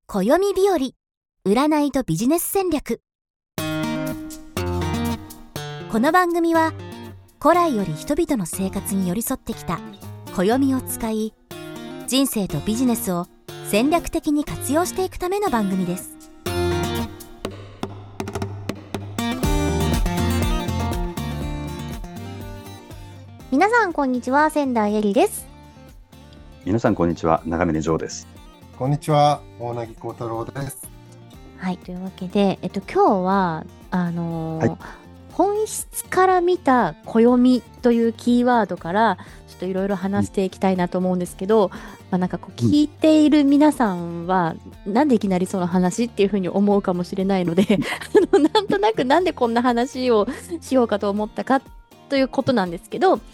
暦日和、占いとビジネス戦略。この番組は古来より人々の生活に寄り添ってきた暦を使い、人生とビジネスを戦略的に活用していくための番組です。 皆さんこんにちは、仙台えりです。 皆さんこんにちは、長峰ジョーです。 こんにちは、大凪幸太郎です。 はい、というわけで、今日は本質から見た暦というキーワードからちょっといろいろ話していきたいなと思うんですけど、なんかこう聞いている皆さんは、なんでいきなりその話っていうふうに思うかもしれないのでなんとなくなんでこんな話をしようかと思ったかということなんですけど、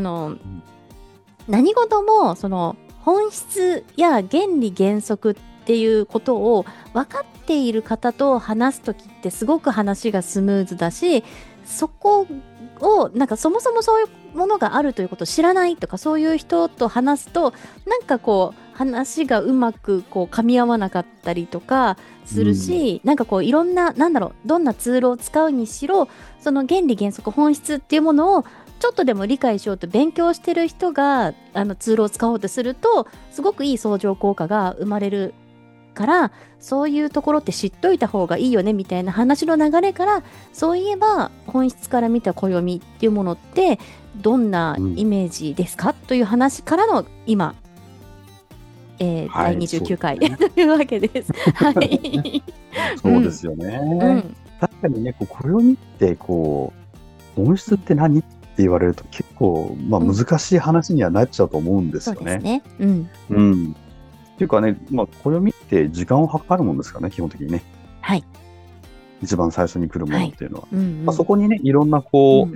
何事もその本質や原理原則っていうことを分かっている方と話すときってすごく話がスムーズだし、そこをなんかそもそもそういうものがあるということを知らないとか、そういう人と話すとなんかこう話がうまくこう噛み合わなかったりとかするし、なんかこういろんなどんなツールを使うにしろ、その原理原則本質っていうものをちょっとでも理解しようと勉強してる人がツールを使おうとするとすごくいい相乗効果が生まれるから、そういうところって知っといた方がいいよねみたいな話の流れから、そういえば本質から見た暦っていうものってどんなイメージですか、という話からの今、第29回というわけです。はい、 そうですよね。確かにね、暦って本質って何って言われると結構、難しい話にはなっちゃうと思うんですよね。 そうですね。 っていうかね、暦って時間を計るもんですからね、基本的にね。 はい。 一番最初に来るものっていうのは、そこにね、いろんな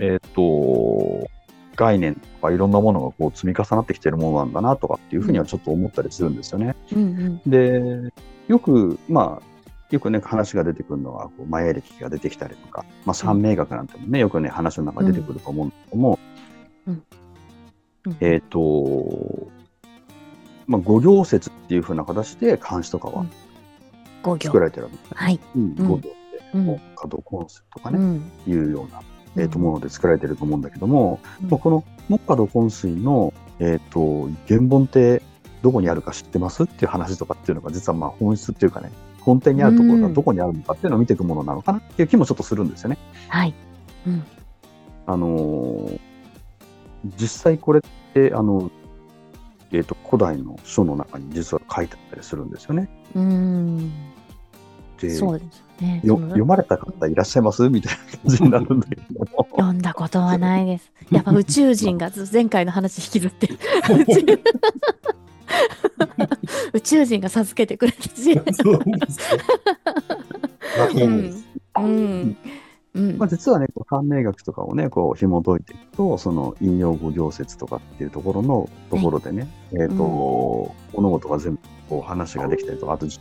概念とかいろんなものが積み重なってきてるものなんだなとかっていうふうにはちょっと思ったりするんですよね。で、よくね、話が出てくるのはマヤ暦が出てきたりとか、三名学なんてもね、よくね、話の中に出てくると思うんですけども、五行説っていう風な形で漢詩とかは作られてるわけですね。 はい。 五行って木火土金水とかね、いうようなもので作られてると思うんだけども、この木火土金水の原本ってどこにあるか知ってますっていう話とかっていうのが、実は本質っていうかね、根底にあるところがどこにあるのかっていうのを見ていくものなのかなっていう気もちょっとするんですよね。 はい。 実際これって古代の書の中に実は書いてあったりするんですよね。で、 そうですね。 読まれた方いらっしゃいますみたいな感じになるんだけども読んだことはないです。やっぱ宇宙人が前回の話引きずって宇宙人が授けてくれたし実はね、三名学とかをね、紐解いていくと、その陰陽五行説とかっていうところでね、物事が全部話ができたりとか、あと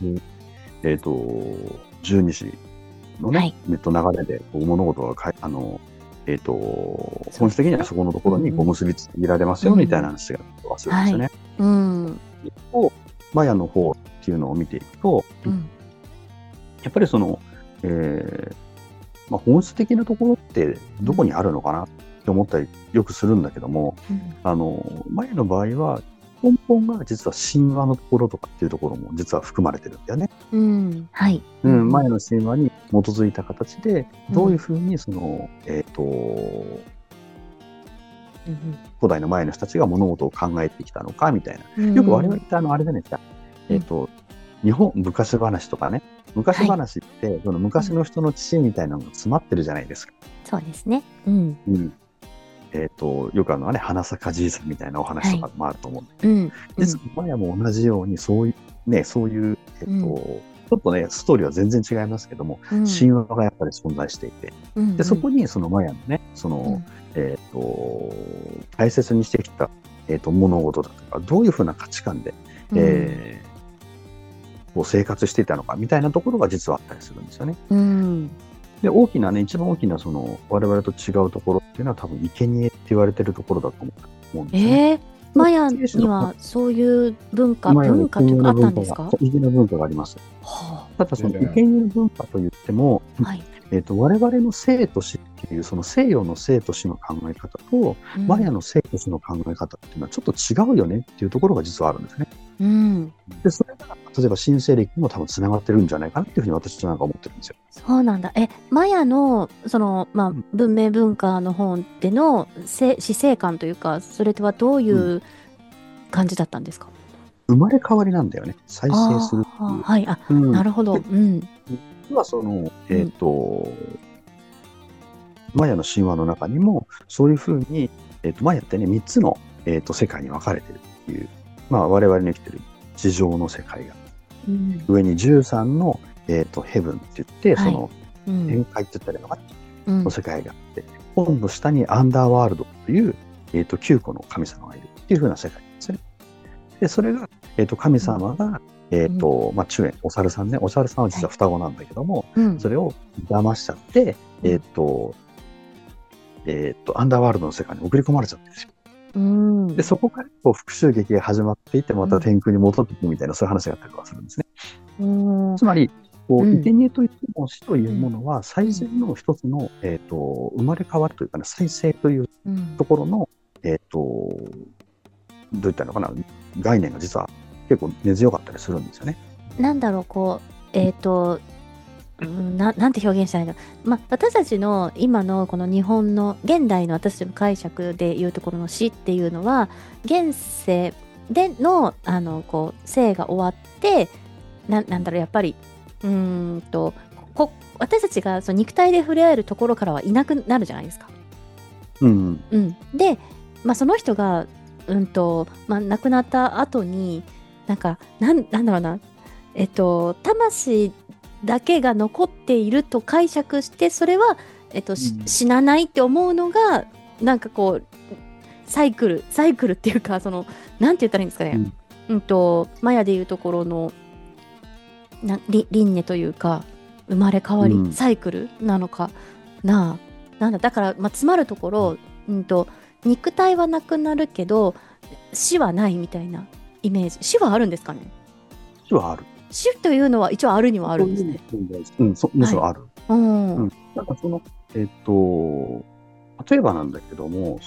十二支のね、流れで物事が本質的にはそこのところに結びつけられますよみたいな話がするんですよね。一方、マヤの方っていうのを見ていくと、やっぱりその、本質的なところってどこにあるのかなって思ったりよくするんだけども、マヤの場合は根本が実は神話のところとかっていうところも実は含まれてるんだよね。マヤの神話に基づいた形でどういうふうにその、古代のマヤの人たちが物事を考えてきたのかみたいな。よく我々ってあれじゃないですか。日本昔話とかね、昔話って、その昔の人の知恵みたいなのが詰まってるじゃないですか。 そうですね。 よく花咲じいさんみたいなお話とかもあると思うんだけど、実はマヤも同じようにそういう、ちょっとね、ストーリーは全然違いますけども、神話がやっぱり存在していて、でそこにそのマヤのね、その、大切にしてきた、物事だとか、どういうふうな価値観で、生活していたのかみたいなところが実はあったりするんですよね。で、一番大きな我々と違うところっていうのは多分生贄って言われてるところだと思うんですよね。 マヤにはそういう文化というかあったんですか？ 生贄の文化があります。ただその生贄の文化といっても、我々の生と死っていうその西洋の生と死の考え方と、マヤの生と死の考え方っていうのはちょっと違うよねっていうところが実はあるんですね。でそれが例えば新西暦にも多分つながってるんじゃないかなっていうふうに私はなんか思ってるんですよ。 そうなんだ。マヤのその、文明文化の方での死生観というか、それとはどういう感じだったんですか？ 生まれ変わりなんだよね。再生するっていう。 なるほど。 実はそのマヤの神話の中にもそういうふうに、マヤってね3つの、世界に分かれてるっていう、我々の生きてる地上の世界が、上に13の、ヘブンって言って、その天界って言ったらいいのかな、の世界があって、今度下にアンダーワールドという、9個の神様がいるっていうふうな世界ですね。でそれが、神様が中円お猿さんね、お猿さんは実は双子なんだけども、それを騙しちゃって、アンダーワールドの世界に送り込まれちゃってるんですよ。でそこからこう復讐劇が始まっていってまた天空に戻っていくみたいな、そういう話があったりとかするんですね。つまり生贄といっても死というものは再生の一つの、生まれ変わるというかね、再生というところの、どういったのかな、概念が実は結構根強かったりするんですよね。 なんだろう、こうなんて表現したらいいの、私たちの今のこの日本の現代の私たちの解釈でいうところの死っていうのは、現世でのこう生が終わってなんだろう、やっぱり私たちがその肉体で触れ合えるところからはいなくなるじゃないですか。で、その人が亡くなった後になんだろうな、魂だけが残っていると解釈して、それは、死なないって思うのがなんかこうサイクルっていうか、そのなんて言ったらいいんですかね、マヤでいうところの輪廻というか生まれ変わり、サイクルなのかな。なんだから、つまるところ、肉体はなくなるけど死はないみたいなイメージ。死はあるんですかね？ 死はある。 死というのは一応あるにはあるんですね。 むしろある。なんかその例えばなんだけども、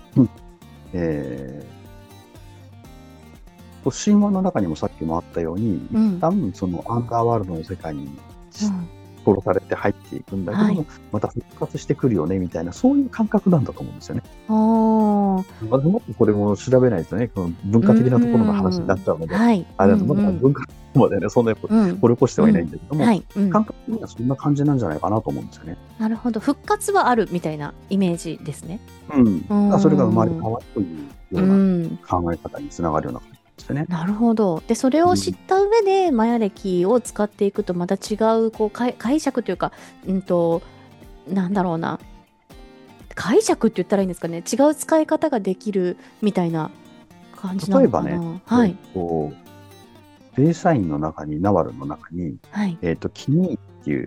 神話の中にもさっきもあったように、一旦そのアンダーワールドの世界に殺されて入っていくんだけども、また復活してくるよねみたいな、そういう感覚なんだと思うんですよね。もっとこれも調べないとね、この文化的なところの話になっちゃうので、あれだとまだ文化までね、そんなに掘り起こしてはいないんだけども、感覚的にはそんな感じなんじゃないかなと思うんですよね。 なるほど、復活はあるみたいなイメージですね。 それが生まれ変わるというような考え方につながるような感じですね。 なるほど。でそれを知った上で、マヤ暦を使っていくとまた違うこう解釈というか、なんだろうな、解釈って言ったらいいんですかね、違う使い方ができるみたいな感じなのかな。例えばね、デイサインの中に、ナワルの中に、キニーっていう、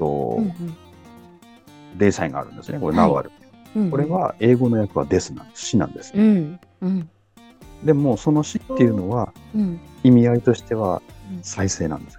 デイサインがあるんですね。これナワル。これは英語の訳はデスなんです。死なんです。でもその死っていうのは、意味合いとしては再生なんです。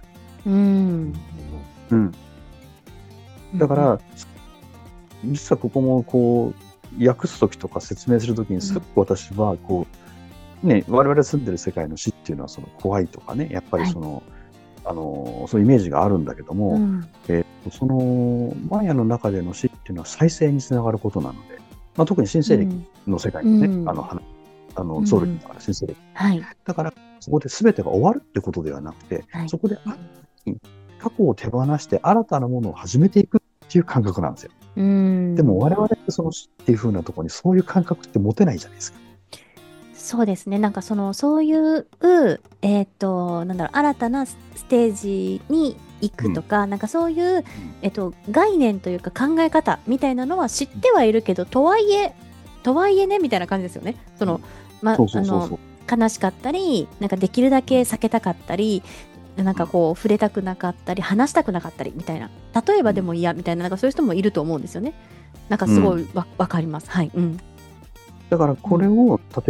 だから実はここもこう訳す時とか説明する時にすごく私はこうね、我々住んでる世界の死っていうのはその怖いとかね、やっぱりその、そういうイメージがあるんだけども、そのマヤの中での死っていうのは再生につながることなので、特に新西暦の世界のね、ソウルだから新西暦、だからそこで全てが終わるってことではなくて、そこで過去を手放して新たなものを始めていくっていう感覚なんですよ。でも我々ってその死っていう風なところにそういう感覚って持てないじゃないですか。そうですね。なんかそういう、なんだろう、新たなステージに行くとか、なんかそういう、概念というか考え方みたいなのは知ってはいるけど、とはいえねみたいな感じですよね。その悲しかったり、なんかできるだけ避けたかったり、なんかこう触れたくなかったり話したくなかったりみたいな、例えばでも嫌みたいな、なんかそういう人もいると思うんですよね。なんかすごいわかります。はい。 だからこれを例えば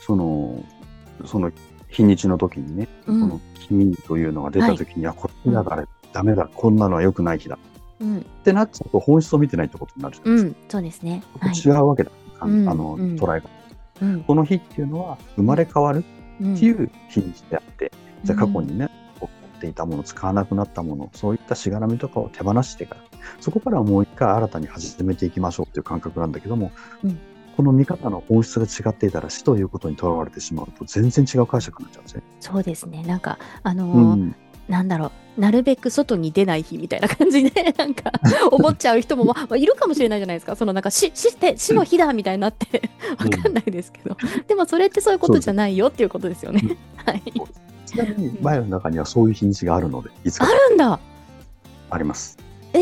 その日にちの時にね、この君というのが出た時には、これだからダメだ、こんなのは良くない日だ。ってなっちゃうと本質を見てないってことになるじゃないですか。 そうですね。 違うわけだ。捉え方。この日っていうのは生まれ変わるっていう日にちであって、じゃあ過去にね、持っていたもの、使わなくなったもの、そういったしがらみとかを手放してから、そこからもう一回新たに始めていきましょうっていう感覚なんだけども、この見方の本質が違っていたら死ということにとらわれてしまうと全然違う解釈になっちゃうんですね。 そうですね。なんかなんだろう、なるべく外に出ない日みたいな感じでなんか思っちゃう人もいるかもしれないじゃないですか。そのなんか死の日だみたいになってわかんないですけど、でもそれってそういうことじゃないよっていうことですよね。はい。 ちなみに前の中にはそういう日にちがあるので、いつかあるんだ。 あります。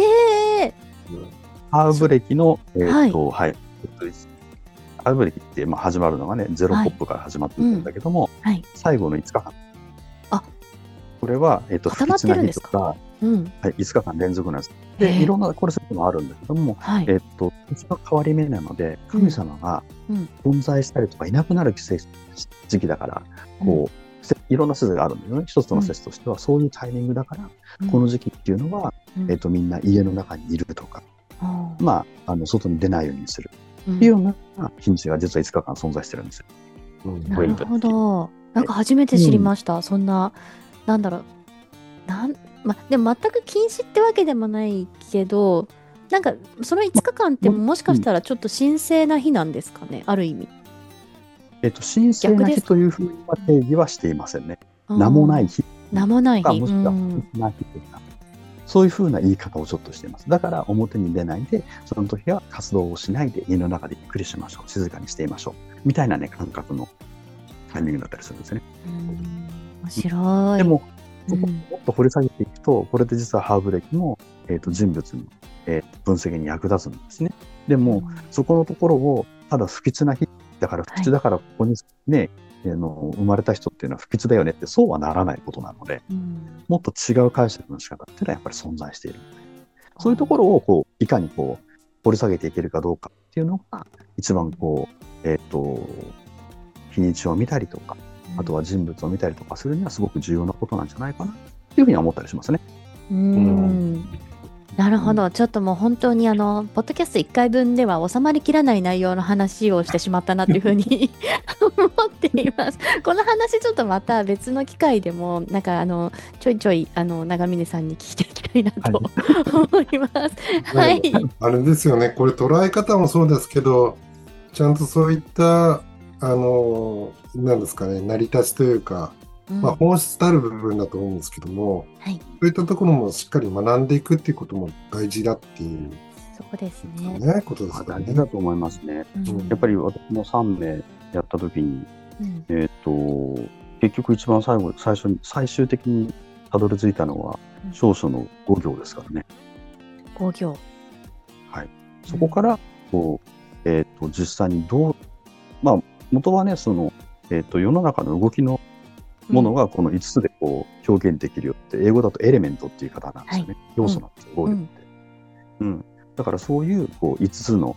ハーブ歴のハーブ歴って始まるのがね、ゼロポップから始まってるんだけども、最後の5日間。これは固まってるんですか。 5日間連続なんです。で、いろんなコルセットもあるんだけども、一番変わり目なので、神様が存在したりとかいなくなる時期だから、いろんな説があるんだよね。一つの説としては、そういうタイミングだから、この時期っていうのは、みんな家の中にいるとか、外に出ないようにするっていうような日にちが実は5日間存在してるんですよ。 なるほど。なんか初めて知りました。そんな、なんだろう。でも全く禁止ってわけでもないけど、なんかその5日間ってもしかしたらちょっと神聖な日なんですかね、ある意味。 神聖な日というふうには定義はしていませんね。名もない日。 名もない日。 もしくはそういうふうな言い方をちょっとしています。だから表に出ないで、その時は活動をしないで家の中でゆっくりしましょう。静かにしていましょう。みたいなね、感覚のタイミングだったりするんですね。 面白い。 でも、もっと掘り下げていくと、これで実はハーブ歴も、人物の、分析に役立つんですね。でも、そこのところを、ただ不吉な日だから、不吉だからここにね、生まれた人っていうのは不吉だよねって、そうはならないことなので、もっと違う解釈の仕方っていうのはやっぱり存在しているので、そういうところをいかに掘り下げていけるかどうかっていうのが、一番日にちを見たりとか、あとは人物を見たりとかするにはすごく重要なことなんじゃないかなっていうふうには思ったりしますね。 なるほど。ちょっともう本当にポッドキャスト1回分では収まりきらない内容の話をしてしまったなっていうふうに思っています。この話ちょっとまた別の機会でもなんかちょいちょい長峰さんに聞いていきたいなと思います。はい。 あれですよね。これ捉え方もそうですけど、ちゃんとそういったなんですかね、成り立ちというか、本質たる部分だと思うんですけども、そういったところもしっかり学んでいくっていうことも大事だっていう、 そうですね。 ことですね。 大事だと思いますね。やっぱり私も3名やった時に、結局一番最終的にたどり着いたのは、少々の5行ですからね。 5行。 はい。そこから実際に元はね、世の中の動きのものがこの5つで表現できるよって、英語だとエレメントっていう言い方なんですよね。要素なんですよ、暴力って。だからそういう5つの、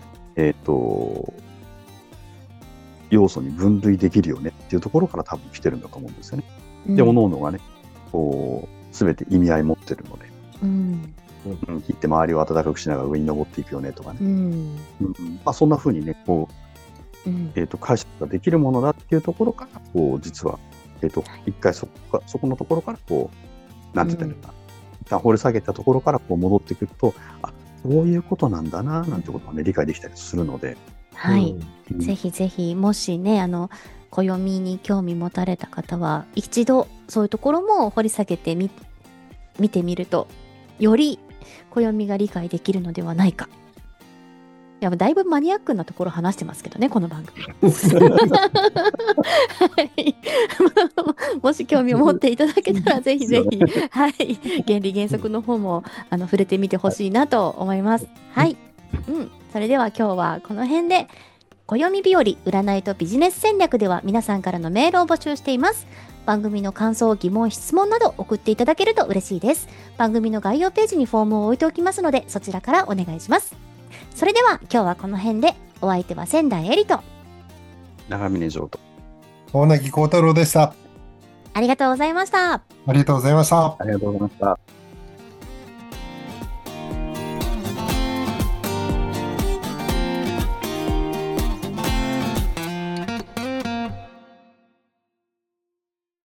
要素に分類できるよねっていうところから多分来てるんだと思うんですよね。で、各々がね、全て意味合い持ってるので。切って周りを暖かくしながら上に登っていくよねとかね。そんな風にね、解釈ができるものだっていうところから、実は、一回そこのところから、なんて言ったらいいかな。一旦掘り下げたところから戻ってくると、そういうことなんだな、なんてことがね、理解できたりするので。 はい。ぜひぜひ、もしね、暦に興味持たれた方は、一度、そういうところも掘り下げて見てみると、より暦が理解できるのではないか。いや、だいぶマニアックなところ話してますけどね、この番組。はい、もし興味を持っていただけたら、ぜひぜひ、はい、原理原則の方も触れてみてほしいなと思います。はい。それでは今日はこの辺で、暦日和占いとビジネス戦略では皆さんからのメールを募集しています。番組の感想、疑問、質問など送っていただけると嬉しいです。番組の概要ページにフォームを置いておきますので、そちらからお願いします。それでは今日はこの辺で、お相手は仙台えりと長峰城と大貫幸太郎でした。 ありがとうございました。 ありがとうございました。 ありがとうございました。